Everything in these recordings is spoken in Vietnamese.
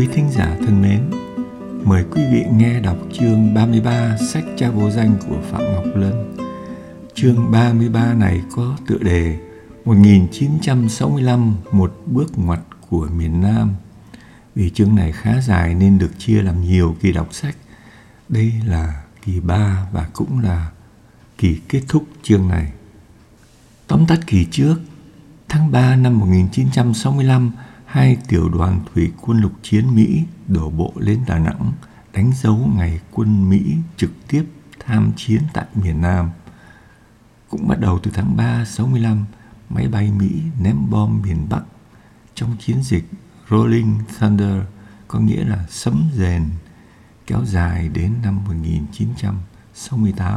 Quý thính giả thân mến, mời quý vị nghe đọc chương 33 sách Cha Vô Danh của Phạm Ngọc Lân. Chương 33 này có tựa đề 1965, một bước ngoặt của miền Nam. Vì chương này khá dài nên được chia làm nhiều kỳ đọc sách. Đây là kỳ 3 và cũng là kỳ kết thúc chương này. Tóm tắt kỳ trước, tháng 3 năm 1965, hai tiểu đoàn thủy quân lục chiến Mỹ đổ bộ lên Đà Nẵng, đánh dấu ngày quân Mỹ trực tiếp tham chiến tại miền Nam. Cũng bắt đầu từ tháng 3 65, máy bay Mỹ ném bom miền Bắc trong chiến dịch Rolling Thunder, có nghĩa là sấm rền, kéo dài đến năm 1968.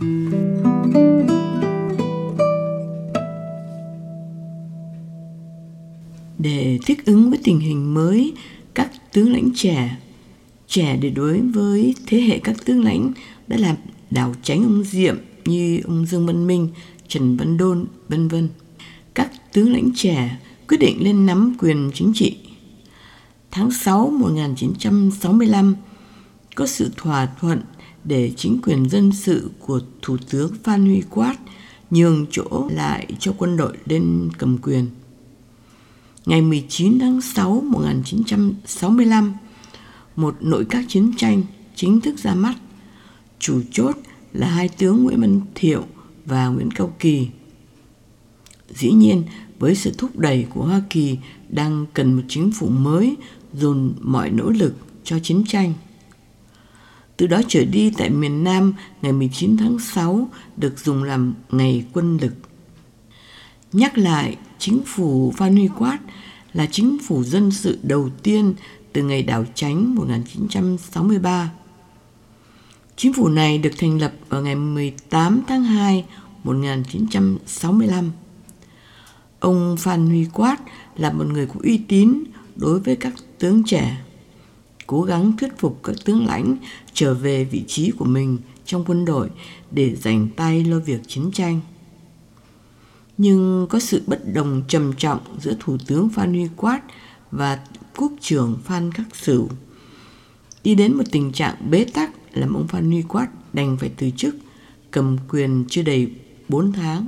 Để thích ứng với tình hình mới, các tướng lãnh trẻ để đối với thế hệ các tướng lãnh đã làm đảo tránh ông Diệm như ông Dương Văn Minh, Trần Văn Đôn, v.v. Các tướng lãnh trẻ quyết định lên nắm quyền chính trị. Tháng 6 1965, có sự thỏa thuận để chính quyền dân sự của Thủ tướng Phan Huy Quát nhường chỗ lại cho quân đội lên cầm quyền. Ngày 19 tháng 6 1965, một nội các chiến tranh chính thức ra mắt. Chủ chốt là hai tướng Nguyễn Văn Thiệu và Nguyễn Cao Kỳ. Dĩ nhiên, với sự thúc đẩy của Hoa Kỳ đang cần một chính phủ mới dồn mọi nỗ lực cho chiến tranh. Từ đó trở đi tại miền Nam, ngày 19 tháng 6 được dùng làm ngày quân lực. Nhắc lại, chính phủ Phan Huy Quát là chính phủ dân sự đầu tiên từ ngày đảo Chánh 1963. Chính phủ này được thành lập vào ngày 18 tháng 2 1965. Ông Phan Huy Quát là một người có uy tín đối với các tướng trẻ, cố gắng thuyết phục các tướng lãnh trở về vị trí của mình trong quân đội để giành tay lo việc chiến tranh. Nhưng có sự bất đồng trầm trọng giữa Thủ tướng Phan Huy Quát và Quốc trưởng Phan Khắc Sửu, đi đến một tình trạng bế tắc làm ông Phan Huy Quát đành phải từ chức, cầm quyền chưa đầy 4 tháng.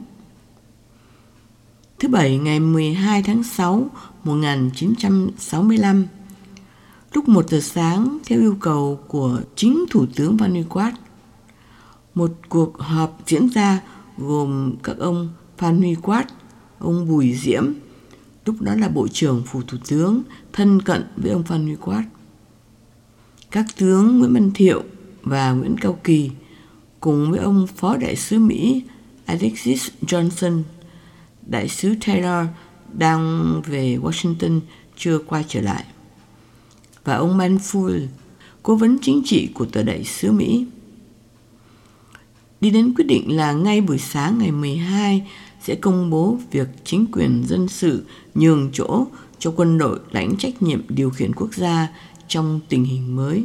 Thứ Bảy ngày 12 tháng 6 1965, lúc 1 giờ sáng theo yêu cầu của chính Thủ tướng Phan Huy Quát, một cuộc họp diễn ra gồm các ông Phan Huy Quát, ông Bùi Diễm, lúc đó là Bộ trưởng Phủ Thủ tướng, thân cận với ông Phan Huy Quát. Các tướng Nguyễn Văn Thiệu và Nguyễn Cao Kỳ cùng với ông Phó Đại sứ Mỹ Alexis Johnson, Đại sứ Taylor đang về Washington chưa quay trở lại, và ông Manful, cố vấn chính trị của tòa đại sứ Mỹ. Đi đến quyết định là ngay buổi sáng ngày 12 sẽ công bố việc chính quyền dân sự nhường chỗ cho quân đội lãnh trách nhiệm điều khiển quốc gia trong tình hình mới.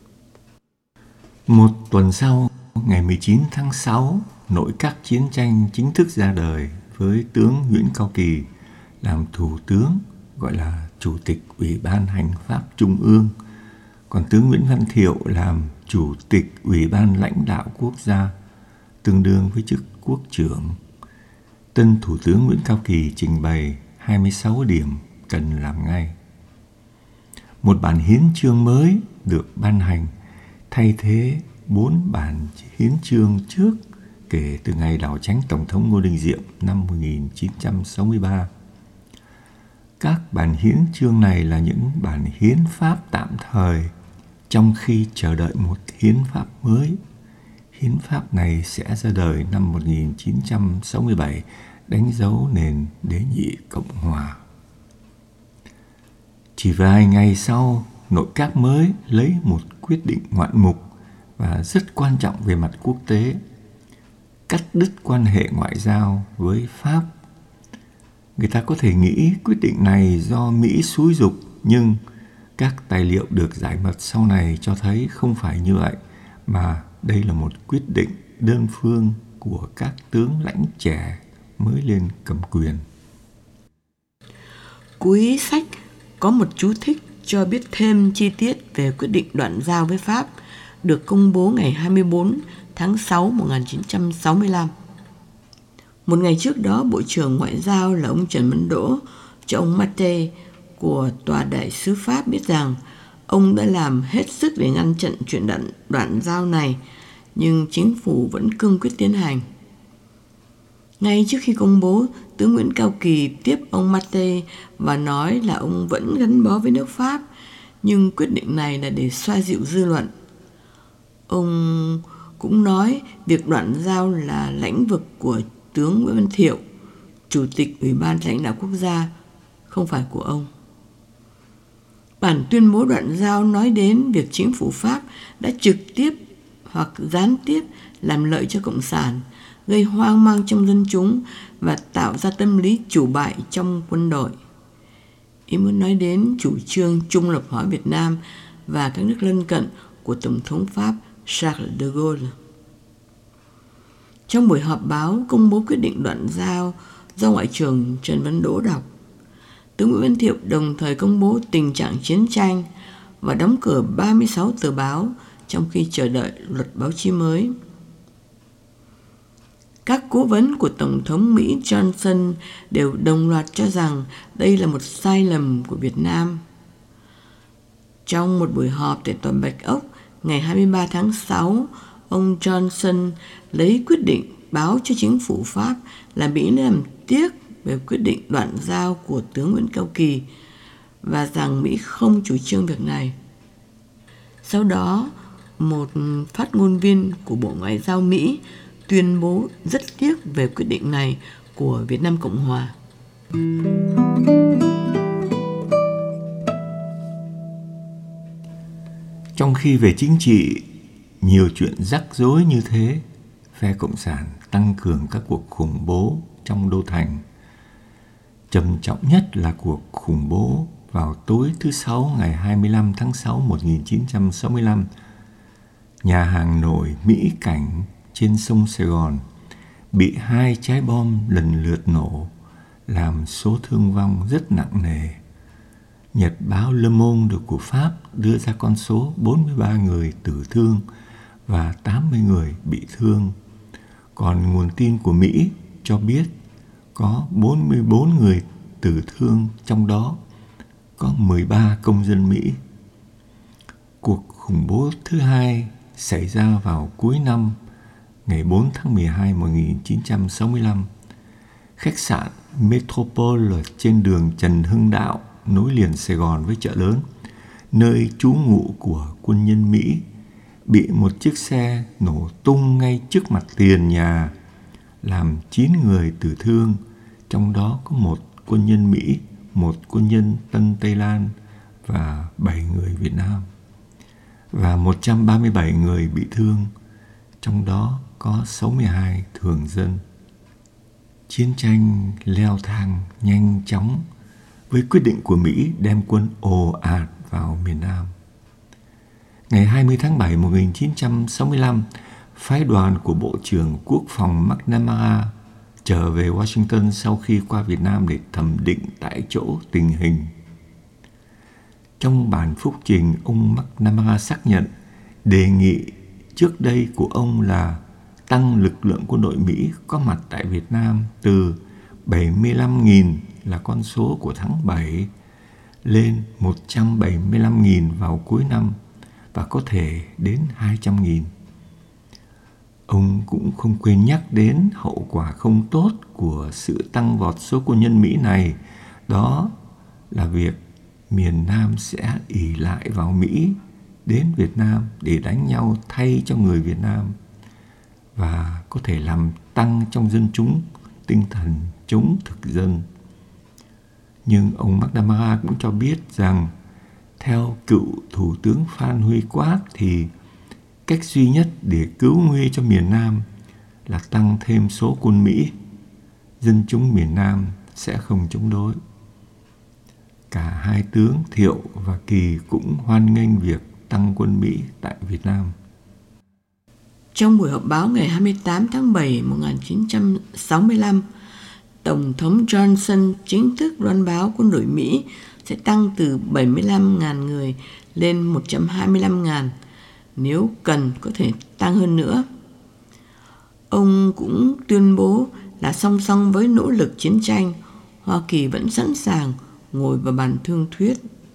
Một tuần sau, ngày 19 tháng 6, nội các chiến tranh chính thức ra đời với tướng Nguyễn Cao Kỳ làm thủ tướng, gọi là Chủ tịch Ủy ban Hành pháp Trung ương, còn tướng Nguyễn Văn Thiệu làm Chủ tịch Ủy ban Lãnh đạo Quốc gia, tương đương với chức quốc trưởng. Tân Thủ tướng Nguyễn Cao Kỳ trình bày 26 điểm cần làm ngay. Một bản hiến chương mới được ban hành thay thế 4 bản hiến chương trước kể từ ngày đảo Chánh Tổng thống Ngô Đình Diệm năm 1963. Các bản hiến chương này là những bản hiến pháp tạm thời trong khi chờ đợi một hiến pháp mới. Hiến pháp này sẽ ra đời năm 1967, đánh dấu nền đế nhị Cộng hòa. Chỉ vài ngày sau, nội các mới lấy một quyết định ngoạn mục và rất quan trọng về mặt quốc tế: cắt đứt quan hệ ngoại giao với Pháp. Người ta có thể nghĩ quyết định này do Mỹ xúi giục, nhưng các tài liệu được giải mật sau này cho thấy không phải như vậy, mà đây là một quyết định đơn phương của các tướng lãnh trẻ mới lên cầm quyền. Cuối sách có một chú thích cho biết thêm chi tiết về quyết định đoạn giao với Pháp được công bố ngày 24 tháng 6 1965. Một ngày trước đó, Bộ trưởng Ngoại giao là ông Trần Văn Đỗ cho ông Mattei của Tòa đại sứ Pháp biết rằng ông đã làm hết sức để ngăn chặn chuyện đoạn giao này, nhưng chính phủ vẫn cương quyết tiến hành. Ngay trước khi công bố, tướng Nguyễn Cao Kỳ tiếp ông Mattei và nói là ông vẫn gắn bó với nước Pháp, nhưng quyết định này là để xoa dịu dư luận. Ông cũng nói việc đoạn giao là lãnh vực của tướng Nguyễn Văn Thiệu, Chủ tịch Ủy ban lãnh đạo quốc gia, không phải của ông. Bản tuyên bố đoạn giao nói đến việc chính phủ Pháp đã trực tiếp hoặc gián tiếp làm lợi cho Cộng sản, gây hoang mang trong dân chúng và tạo ra tâm lý chủ bại trong quân đội. Ý muốn nói đến chủ trương trung lập hóa Việt Nam và các nước lân cận của Tổng thống Pháp Charles de Gaulle. Trong buổi họp báo công bố quyết định đoạn giao do Ngoại trưởng Trần Văn Đỗ đọc, tướng Nguyễn Văn Thiệu đồng thời công bố tình trạng chiến tranh và đóng cửa 36 tờ báo trong khi chờ đợi luật báo chí mới. Các cố vấn của Tổng thống Mỹ Johnson đều đồng loạt cho rằng đây là một sai lầm của Việt Nam. Trong một buổi họp tại Tòa Bạch Ốc ngày 23 tháng 6, ông Johnson lấy quyết định báo cho chính phủ Pháp là Mỹ làm tiếc về quyết định đoạn giao của tướng Nguyễn Cao Kỳ và rằng Mỹ không chủ trương việc này. Sau đó, một phát ngôn viên của Bộ Ngoại giao Mỹ tuyên bố rất tiếc về quyết định này của Việt Nam Cộng Hòa. Trong khi về chính trị, nhiều chuyện rắc rối như thế, phe Cộng sản tăng cường các cuộc khủng bố trong đô thành. Trầm trọng nhất là cuộc khủng bố vào tối thứ Sáu ngày 25 tháng 6 1965. Nhà hàng nổi Mỹ Cảnh trên sông Sài Gòn bị 2 trái bom lần lượt nổ, làm số thương vong rất nặng nề. Nhật báo Le Monde của Pháp đưa ra con số 43 người tử thương và 80 người bị thương. Còn nguồn tin của Mỹ cho biết có 44 người tử thương, trong đó có 13 công dân Mỹ. Cuộc khủng bố thứ hai xảy ra vào cuối năm, ngày 4 tháng 12 1965. Khách sạn Metropole ở trên đường Trần Hưng Đạo nối liền Sài Gòn với chợ lớn, nơi trú ngụ của quân nhân Mỹ, bị một chiếc xe nổ tung ngay trước mặt tiền nhà, làm 9 người tử thương, trong đó có 1 quân nhân Mỹ, 1 quân nhân Tân Tây Lan và 7 người Việt Nam, và 137 người bị thương, trong đó có 62 thường dân. Chiến tranh leo thang nhanh chóng với quyết định của Mỹ đem quân ồ ạt vào miền Nam. Ngày 20 tháng 7 1965, phái đoàn của Bộ trưởng Quốc phòng McNamara trở về Washington sau khi qua Việt Nam để thẩm định tại chỗ tình hình. Trong bản phúc trình, ông McNamara xác nhận đề nghị trước đây của ông là tăng lực lượng quân đội Mỹ có mặt tại Việt Nam từ 75.000 là con số của tháng 7 lên 175.000 vào cuối năm và có thể đến 200.000. Ông cũng không quên nhắc đến hậu quả không tốt của sự tăng vọt số quân nhân Mỹ này, đó là việc miền Nam sẽ ỷ lại vào Mỹ đến Việt Nam để đánh nhau thay cho người Việt Nam và có thể làm tăng trong dân chúng tinh thần chống thực dân. Nhưng ông McNamara cũng cho biết rằng theo cựu Thủ tướng Phan Huy Quát thì cách duy nhất để cứu nguy cho miền Nam là tăng thêm số quân Mỹ. Dân chúng miền Nam sẽ không chống đối. Cả hai tướng Thiệu và Kỳ cũng hoan nghênh việc tăng quân Mỹ tại Việt Nam. Trong buổi họp báo ngày 28 tháng 7 1965, Tổng thống Johnson chính thức loan báo quân đội Mỹ sẽ tăng từ 75.000 người lên 125.000, nếu cần có thể tăng hơn nữa. Ông cũng tuyên bố là song song với nỗ lực chiến tranh, Hoa Kỳ vẫn sẵn sàng ngồi vào bàn thương thuyết.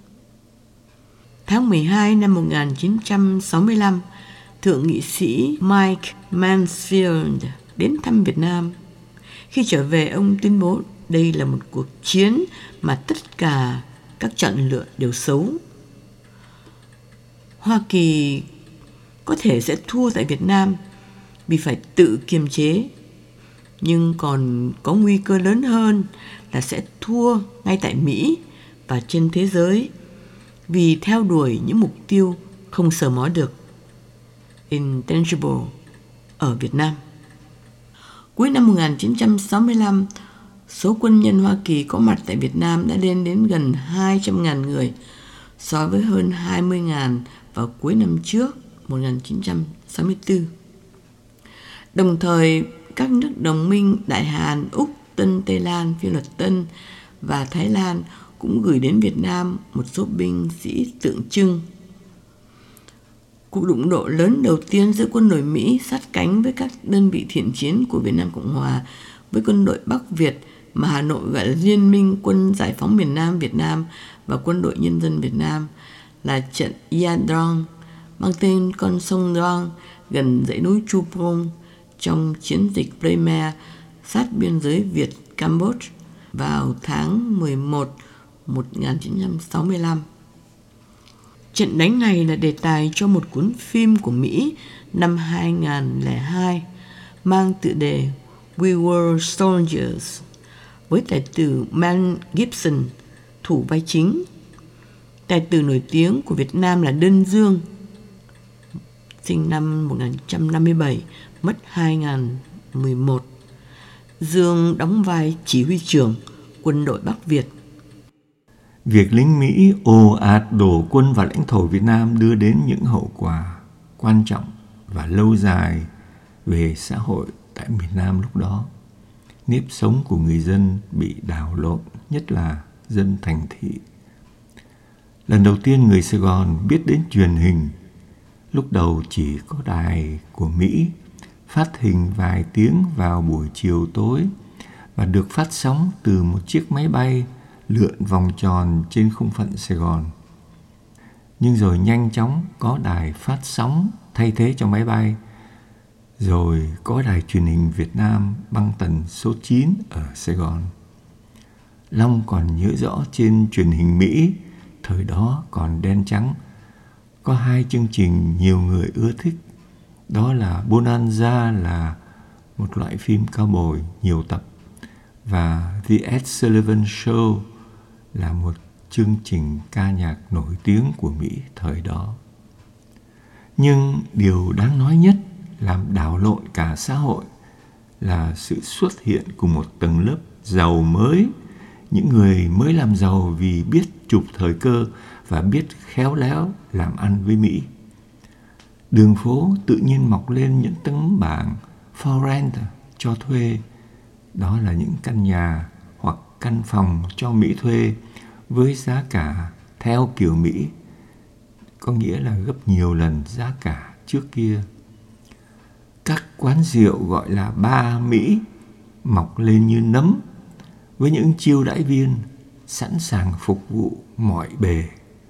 Tháng 12 năm 1965, Thượng nghị sĩ Mike Mansfield đến thăm Việt Nam. Khi trở về, ông tuyên bố đây là một cuộc chiến mà tất cả các chọn lựa đều xấu. Hoa Kỳ có thể sẽ thua tại Việt Nam vì phải tự kiềm chế, nhưng còn có nguy cơ lớn hơn là sẽ thua ngay tại Mỹ và trên thế giới vì theo đuổi những mục tiêu không sờ mó được, intangible, ở Việt Nam. Cuối năm 1965, số quân nhân Hoa Kỳ có mặt tại Việt Nam đã lên đến gần 200.000 người, so với hơn 20.000 vào cuối năm trước, 1964. Đồng thời, các nước đồng minh Đại Hàn, Úc, Tân Tây Lan, Phi Luật Tân và Thái Lan cũng gửi đến Việt Nam một số binh sĩ tượng trưng. Cuộc đụng độ lớn đầu tiên giữa quân đội Mỹ sát cánh với các đơn vị thiện chiến của Việt Nam Cộng Hòa với quân đội Bắc Việt mà Hà Nội gọi là Liên minh Quân Giải phóng miền Nam Việt Nam và Quân đội Nhân dân Việt Nam là trận Ia Drong, mang tên con sông Drong gần dãy núi Chu Prong trong chiến dịch Khmer sát biên giới Việt-Campuchia vào tháng 11 1965. Trận đánh này là đề tài cho một cuốn phim của Mỹ năm 2002 mang tựa đề We Were Soldiers với tài tử Mel Gibson thủ vai chính. Tài tử nổi tiếng của Việt Nam là Đơn Dương, sinh năm 1957, mất 2011. Dương đóng vai chỉ huy trưởng quân đội Bắc Việt. Việc lính Mỹ ồ ạt đổ quân vào lãnh thổ Việt Nam đưa đến những hậu quả quan trọng và lâu dài về xã hội tại miền Nam lúc đó. Nếp sống của người dân bị đảo lộn, nhất là dân thành thị. Lần đầu tiên người Sài Gòn biết đến truyền hình, lúc đầu chỉ có đài của Mỹ, phát hình vài tiếng vào buổi chiều tối và được phát sóng từ một chiếc máy bay lượn vòng tròn trên không phận Sài Gòn. Nhưng rồi nhanh chóng có đài phát sóng thay thế cho máy bay, rồi có đài truyền hình Việt Nam băng tần số 9 ở Sài Gòn. Long còn nhớ rõ trên truyền hình Mỹ, thời đó còn đen trắng, có hai chương trình nhiều người ưa thích. Đó là Bonanza, là một loại phim cao bồi nhiều tập, và The Ed Sullivan Show là một chương trình ca nhạc nổi tiếng của Mỹ thời đó. Nhưng điều đáng nói nhất làm đảo lộn cả xã hội là sự xuất hiện của một tầng lớp giàu mới, những người mới làm giàu vì biết chụp thời cơ và biết khéo léo làm ăn với Mỹ. Đường phố tự nhiên mọc lên những tấm bảng for rent, cho thuê. Đó là những căn nhà hoặc căn phòng cho Mỹ thuê với giá cả theo kiểu Mỹ, có nghĩa là gấp nhiều lần giá cả trước kia. Các quán rượu gọi là bar Mỹ mọc lên như nấm với những chiêu đãi viên sẵn sàng phục vụ mọi bề.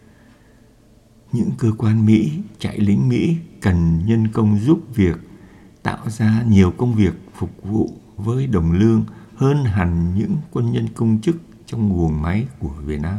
Những cơ quan Mỹ, trại lính Mỹ cần nhân công giúp việc, tạo ra nhiều công việc phục vụ với đồng lương hơn hẳn những quân nhân công chức trong guồng máy của Việt Nam.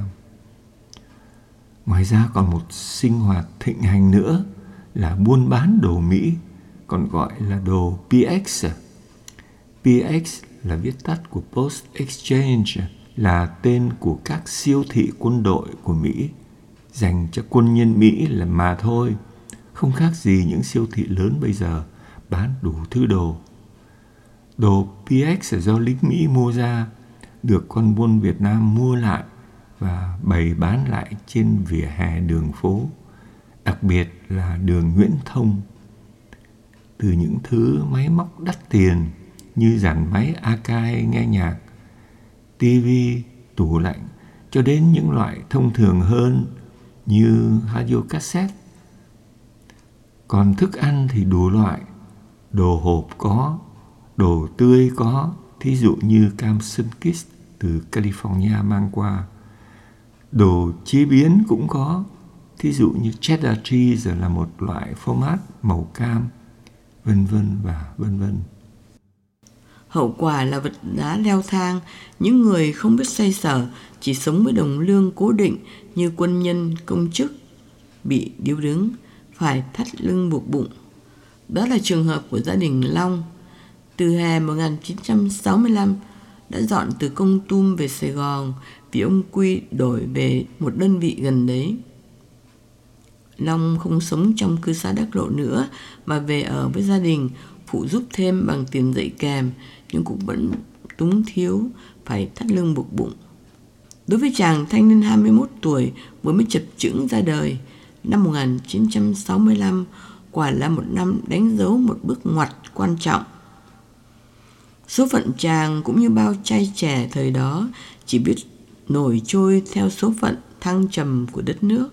Ngoài ra còn một sinh hoạt thịnh hành nữa là buôn bán đồ Mỹ, còn gọi là đồ PX. PX là viết tắt của Post Exchange, là tên của các siêu thị quân đội của Mỹ, dành cho quân nhân Mỹ là mà thôi, không khác gì những siêu thị lớn bây giờ bán đủ thứ đồ. Đồ PX do lính Mỹ mua ra, được con buôn Việt Nam mua lại và bày bán lại trên vỉa hè đường phố, đặc biệt là đường Nguyễn Thông. Từ những thứ máy móc đắt tiền như dàn máy Akai nghe nhạc, TV, tủ lạnh, cho đến những loại thông thường hơn như radio cassette. Còn thức ăn thì đủ loại, đồ hộp có, đồ tươi có, thí dụ như cam Sunkist từ California mang qua. Đồ chế biến cũng có, thí dụ như cheddar cheese là một loại phô mát màu cam, vân vân và vân vân. Hậu quả là vật giá leo thang, những người không biết xoay sở, chỉ sống với đồng lương cố định như quân nhân, công chức, bị điếu đứng, phải thắt lưng buộc bụng. Đó là trường hợp của gia đình Long. Từ hè 1965 đã dọn từ Kon Tum về Sài Gòn vì ông Quy đổi về một đơn vị gần đấy. Long không sống trong cư xá Đắc Lộ nữa mà về ở với gia đình, phụ giúp thêm bằng tiền dạy kèm, nhưng cũng vẫn túng thiếu, phải thắt lưng buộc bụng. Đối với chàng thanh niên 21 tuổi vừa mới chập chững ra đời, năm 1965 quả là một năm đánh dấu một bước ngoặt quan trọng. Số phận chàng cũng như bao trai trẻ thời đó chỉ biết nổi trôi theo số phận thăng trầm của đất nước.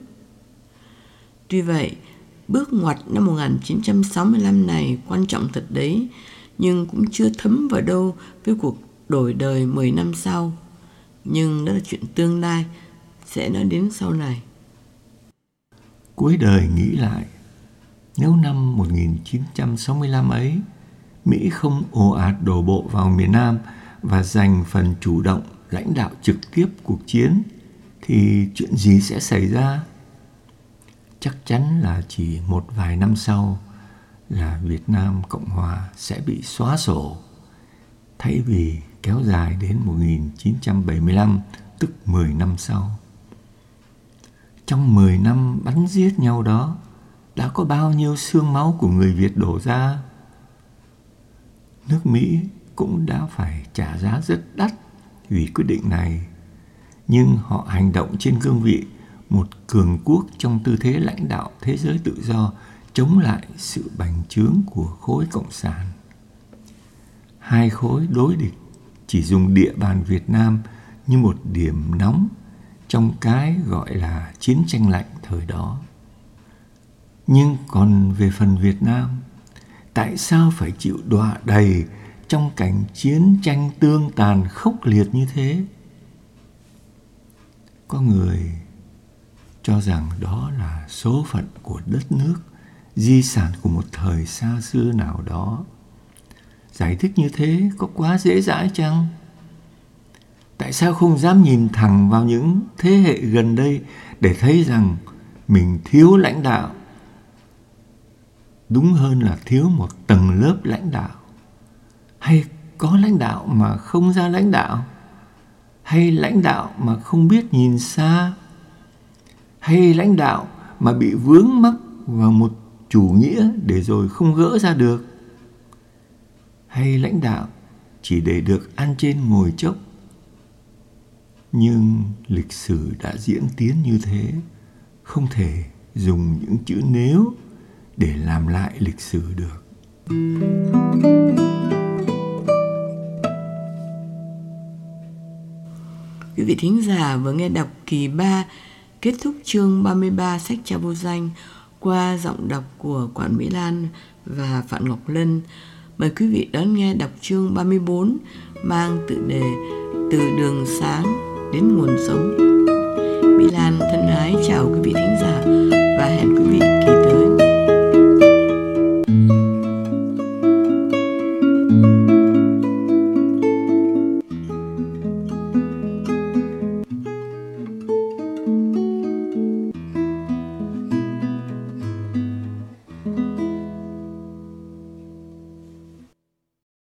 Tuy vậy, bước ngoặt năm 1965 này quan trọng thật đấy, nhưng cũng chưa thấm vào đâu với cuộc đổi đời 10 năm sau. Nhưng đó là chuyện tương lai, sẽ nói đến sau này. Cuối đời nghĩ lại, nếu năm 1965 ấy, Mỹ không ồ ạt đổ bộ vào miền Nam và giành phần chủ động lãnh đạo trực tiếp cuộc chiến, thì chuyện gì sẽ xảy ra? Chắc chắn là chỉ một vài năm sau là Việt Nam Cộng Hòa sẽ bị xóa sổ, thay vì kéo dài đến 1975, tức 10 năm sau. Trong 10 năm bắn giết nhau đó, đã có bao nhiêu xương máu của người Việt đổ ra? Nước Mỹ cũng đã phải trả giá rất đắt vì quyết định này, nhưng họ hành động trên cương vị một cường quốc trong tư thế lãnh đạo thế giới tự do, chống lại sự bành trướng của khối cộng sản. Hai khối đối địch chỉ dùng địa bàn Việt Nam như một điểm nóng trong cái gọi là chiến tranh lạnh thời đó. Nhưng còn về phần Việt Nam, tại sao phải chịu đọa đầy trong cảnh chiến tranh tương tàn khốc liệt như thế? Có người cho rằng đó là số phận của đất nước, di sản của một thời xa xưa nào đó. Giải thích như thế có quá dễ dãi chăng? Tại sao không dám nhìn thẳng vào những thế hệ gần đây để thấy rằng mình thiếu lãnh đạo? Đúng hơn là thiếu một tầng lớp lãnh đạo. Hay có lãnh đạo mà không ra lãnh đạo? Hay lãnh đạo mà không biết nhìn xa? Hay lãnh đạo mà bị vướng mắc vào một chủ nghĩa để rồi không gỡ ra được? Hay lãnh đạo chỉ để được ăn trên ngồi chốc? Nhưng lịch sử đã diễn tiến như thế, không thể dùng những chữ nếu để làm lại lịch sử được. Quý vị thính giả vừa nghe đọc kỳ 3, kết thúc chương 33 sách Cha Vô Danh qua giọng đọc của Quản Mỹ Lan và Phạm Ngọc Lân. Mời quý vị đón nghe đọc chương 34 mang tựa đề Từ đường sáng đến nguồn sống.